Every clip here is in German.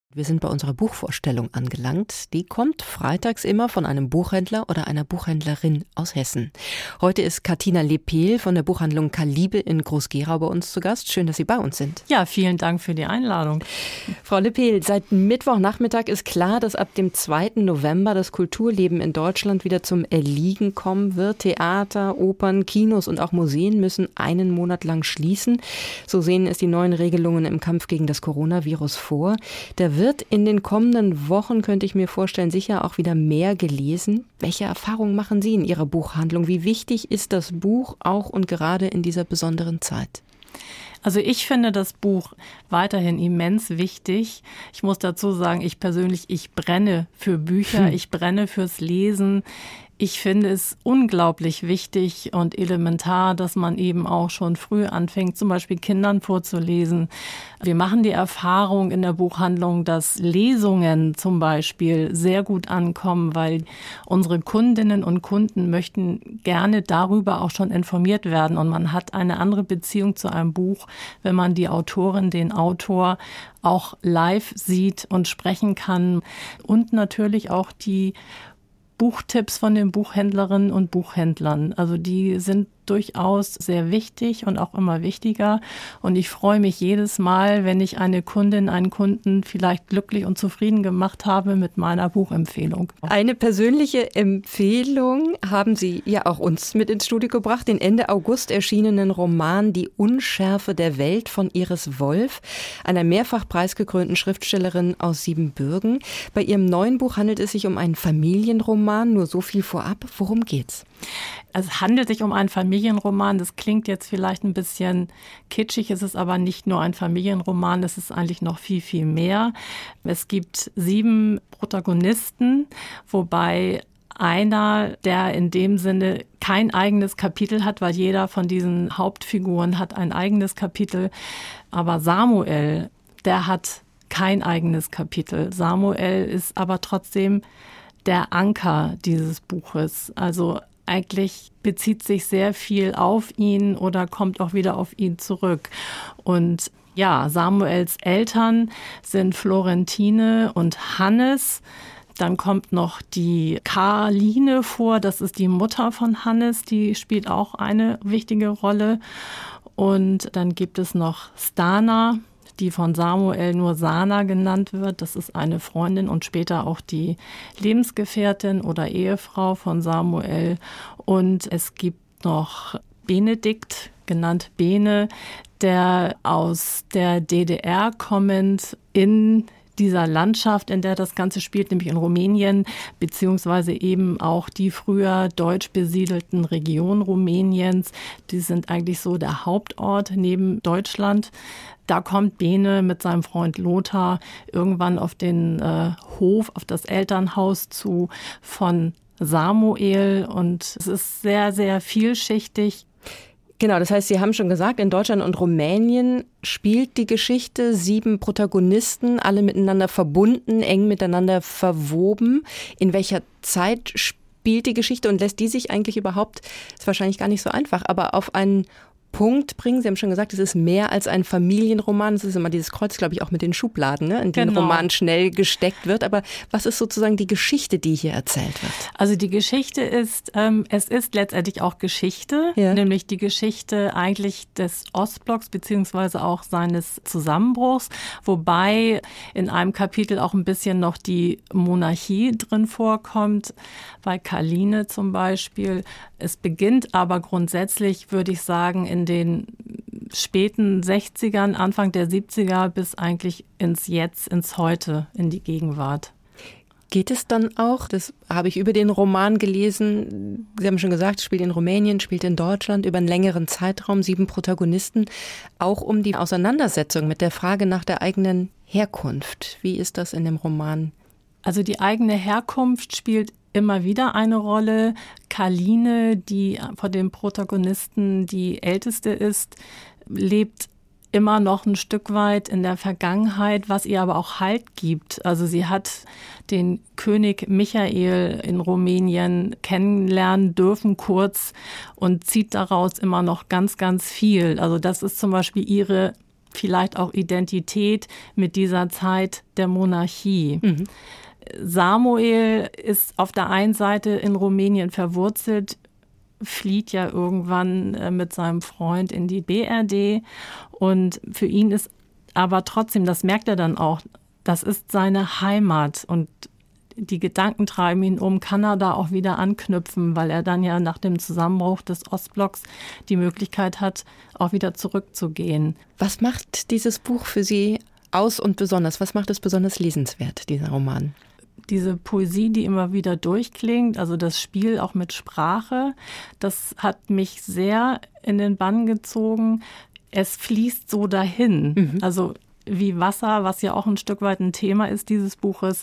Wir sind bei unserer Buchvorstellung angelangt. Die kommt freitags immer von einem Buchhändler oder einer Buchhändlerin aus Hessen. Heute ist Katina Lepel von der Buchhandlung Kaliebe in Groß-Gerau bei uns zu Gast. Schön, dass Sie bei uns sind. Ja, vielen Dank für die Einladung. Frau Lepel, seit Mittwochnachmittag ist klar, dass ab dem 2. November das Kulturleben in Deutschland wieder zum Erliegen kommen wird. Theater, Opern, Kinos und auch Museen müssen einen Monat lang schließen. So sehen es die neuen Regelungen im Kampf gegen das Coronavirus vor. Der wird in den kommenden Wochen, könnte ich mir vorstellen, sicher auch wieder mehr gelesen. Welche Erfahrungen machen Sie in Ihrer Buchhandlung? Wie wichtig ist das Buch auch und gerade in dieser besonderen Zeit? Also ich finde das Buch weiterhin immens wichtig. Ich muss dazu sagen, ich brenne für Bücher, ich brenne fürs Lesen. Ich finde es unglaublich wichtig und elementar, dass man eben auch schon früh anfängt, zum Beispiel Kindern vorzulesen. Wir machen die Erfahrung in der Buchhandlung, dass Lesungen zum Beispiel sehr gut ankommen, weil unsere Kundinnen und Kunden möchten gerne darüber auch schon informiert werden. Und man hat eine andere Beziehung zu einem Buch, wenn man die Autorin, den Autor auch live sieht und sprechen kann. Und natürlich auch die Buchtipps von den Buchhändlerinnen und Buchhändlern. Also die sind durchaus sehr wichtig und auch immer wichtiger. Und ich freue mich jedes Mal, wenn ich eine Kundin, einen Kunden vielleicht glücklich und zufrieden gemacht habe mit meiner Buchempfehlung. Eine persönliche Empfehlung haben Sie ja auch uns mit ins Studio gebracht, den Ende August erschienenen Roman Die Unschärfe der Welt von Iris Wolf, einer mehrfach preisgekrönten Schriftstellerin aus Siebenbürgen. Bei ihrem neuen Buch handelt es sich um einen Familienroman. Nur so viel vorab. Worum geht's? Es handelt sich um einen Familienroman. Das klingt jetzt vielleicht ein bisschen kitschig. Es ist aber nicht nur ein Familienroman. Es ist eigentlich noch viel, viel mehr. Es gibt 7 Protagonisten, wobei einer, der in dem Sinne kein eigenes Kapitel hat, weil jeder von diesen Hauptfiguren hat ein eigenes Kapitel. Aber Samuel, der hat kein eigenes Kapitel. Samuel ist aber trotzdem der Anker dieses Buches. Also eigentlich bezieht sich sehr viel auf ihn oder kommt auch wieder auf ihn zurück. Und ja, Samuels Eltern sind Florentine und Hannes. Dann kommt noch die Karline vor, das ist die Mutter von Hannes, die spielt auch eine wichtige Rolle. Und dann gibt es noch Stana, die von Samuel nur Sana genannt wird. Das ist eine Freundin und später auch die Lebensgefährtin oder Ehefrau von Samuel. Und es gibt noch Benedikt, genannt Bene, der aus der DDR kommend in dieser Landschaft, in der das Ganze spielt, nämlich in Rumänien, beziehungsweise eben auch die früher deutsch besiedelten Regionen Rumäniens, die sind eigentlich so der Hauptort neben Deutschland. Da kommt Bene mit seinem Freund Lothar irgendwann auf den Hof, auf das Elternhaus von Samuel und es ist sehr, sehr vielschichtig. Genau, das heißt, Sie haben schon gesagt, in Deutschland und Rumänien spielt die Geschichte 7 Protagonisten, alle miteinander verbunden, eng miteinander verwoben. In welcher Zeit spielt die Geschichte und lässt die sich eigentlich überhaupt, ist wahrscheinlich gar nicht so einfach, aber auf einen Punkt bringen? Sie haben schon gesagt, es ist mehr als ein Familienroman. Es ist immer dieses Kreuz, glaube ich, auch mit den Schubladen, ne, in den Roman schnell gesteckt wird. Aber was ist sozusagen die Geschichte, die hier erzählt wird? Also die Geschichte ist, es ist letztendlich auch Geschichte, nämlich die Geschichte eigentlich des Ostblocks beziehungsweise auch seines Zusammenbruchs, wobei in einem Kapitel auch ein bisschen noch die Monarchie drin vorkommt, bei Karline zum Beispiel. Es beginnt aber grundsätzlich, würde ich sagen, in den späten 60ern, Anfang der 70er bis eigentlich ins Jetzt, ins Heute, in die Gegenwart. Geht es dann auch, das habe ich über den Roman gelesen, Sie haben schon gesagt, es spielt in Rumänien, spielt in Deutschland über einen längeren Zeitraum, 7 Protagonisten, auch um die Auseinandersetzung mit der Frage nach der eigenen Herkunft. Wie ist das in dem Roman? Also die eigene Herkunft spielt immer wieder eine Rolle. Karline, die von den Protagonisten die älteste ist, lebt immer noch ein Stück weit in der Vergangenheit, was ihr aber auch Halt gibt. Also sie hat den König Michael in Rumänien kennenlernen dürfen kurz und zieht daraus immer noch ganz, ganz viel. Also das ist zum Beispiel ihre vielleicht auch Identität mit dieser Zeit der Monarchie. Samuel ist auf der einen Seite in Rumänien verwurzelt, flieht ja irgendwann mit seinem Freund in die BRD und für ihn ist aber trotzdem, das merkt er dann auch, das ist seine Heimat und die Gedanken treiben ihn um, kann er da auch wieder anknüpfen, weil er dann ja nach dem Zusammenbruch des Ostblocks die Möglichkeit hat, auch wieder zurückzugehen. Was macht dieses Buch für Sie aus und besonders? Was macht es besonders lesenswert, dieser Roman? Diese Poesie, die immer wieder durchklingt, also das Spiel auch mit Sprache, das hat mich sehr in den Bann gezogen. Es fließt so dahin, also wie Wasser, was ja auch ein Stück weit ein Thema ist dieses Buches,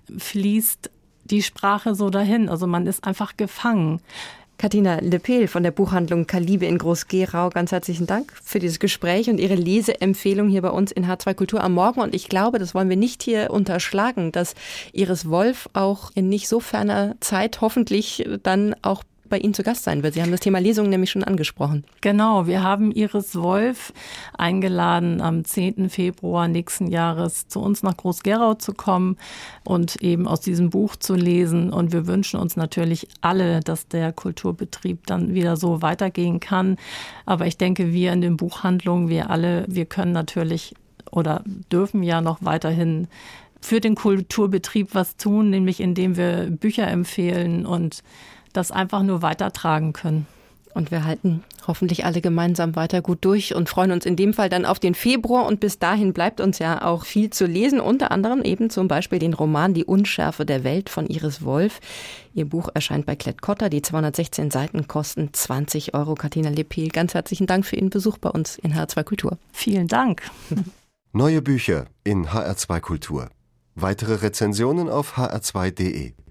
fließt die Sprache so dahin. Also man ist einfach gefangen. Katina Lepel von der Buchhandlung Kalibe in Groß-Gerau, ganz herzlichen Dank für dieses Gespräch und Ihre Leseempfehlung hier bei uns in H2 Kultur am Morgen. Und ich glaube, das wollen wir nicht hier unterschlagen, dass Iris Wolf auch in nicht so ferner Zeit hoffentlich dann auch bei Ihnen zu Gast sein wird. Sie haben das Thema Lesungen nämlich schon angesprochen. Genau, wir haben Iris Wolf eingeladen, am 10. Februar nächsten Jahres zu uns nach Groß-Gerau zu kommen und eben aus diesem Buch zu lesen. Und wir wünschen uns natürlich alle, dass der Kulturbetrieb dann wieder so weitergehen kann. Aber ich denke, wir in den Buchhandlungen, wir können natürlich oder dürfen ja noch weiterhin für den Kulturbetrieb was tun, nämlich indem wir Bücher empfehlen und das einfach nur weitertragen können. Und wir halten hoffentlich alle gemeinsam weiter gut durch und freuen uns in dem Fall dann auf den Februar. Und bis dahin bleibt uns ja auch viel zu lesen, unter anderem eben zum Beispiel den Roman Die Unschärfe der Welt von Iris Wolf. Ihr Buch erscheint bei Klett-Cotta. Die 216 Seiten kosten 20 €. Katina Lepel, ganz herzlichen Dank für Ihren Besuch bei uns in HR2 Kultur. Vielen Dank. Neue Bücher in HR2 Kultur. Weitere Rezensionen auf hr2.de.